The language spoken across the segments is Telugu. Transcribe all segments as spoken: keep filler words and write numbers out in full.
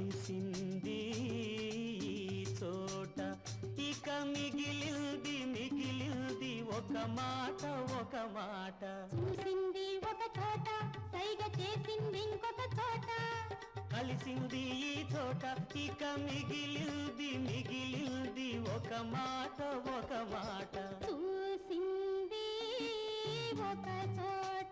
కలిసింది చోట ఇక మిగిలింది మిగిలింది ఒక మాట ఒక మాట చూసింది ఒక చోట సైగ చేసింది ఇంకొక చోట కలిసింది ఈ చోట ఇక మిగిలింది మిగిలింది ఒక మాట ఒక మాట చూసింది ఒక చోట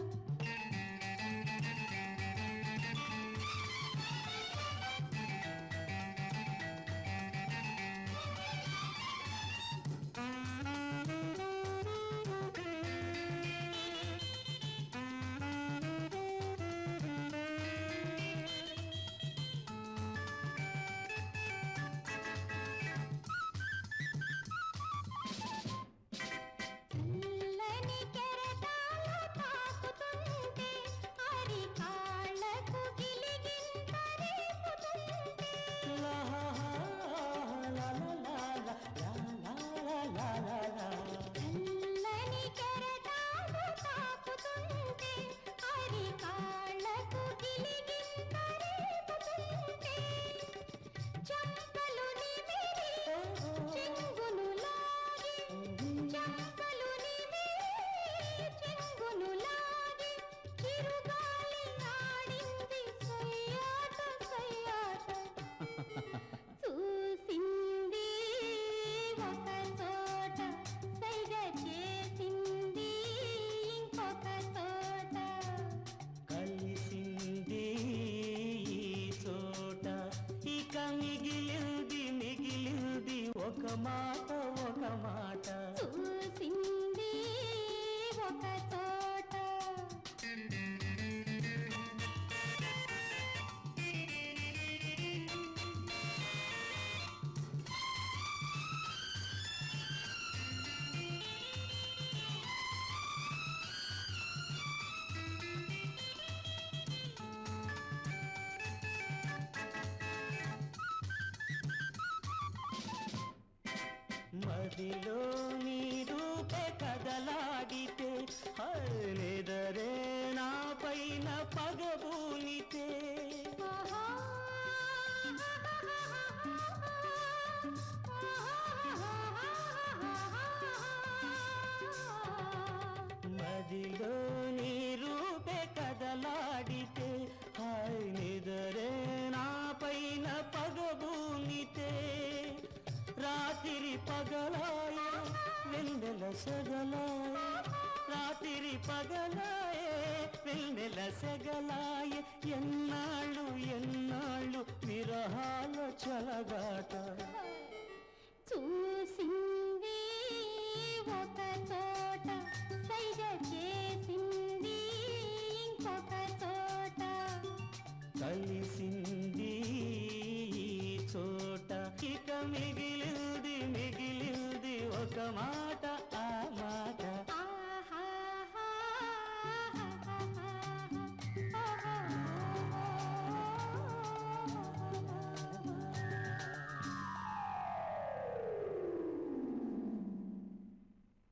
మిగిలింది మిగిలింది ఒక మాట ఒక మాట చూసింది ఒక చోట మదిలో నీ రూపే కదలాడితే హరిదరే నా పైన పగబూనితే మదిలో నీ రూపే కదలాడితే హరిదరే నా పైన పగబూనితే రాత్రి పగలాయ వెన్నెల సెగలాయ రాత్రి పగలాయ వెన్నెల సెగలాయ ఎన్నాళ్ళు ఎన్నాళ్ళు విరహాల చలగాట చూసింది ఒక చోట సైగ చేసింది ఇంకొక చోట కలిసింది చోట ఇక మిగిలింది మిగిలింది ఒక మా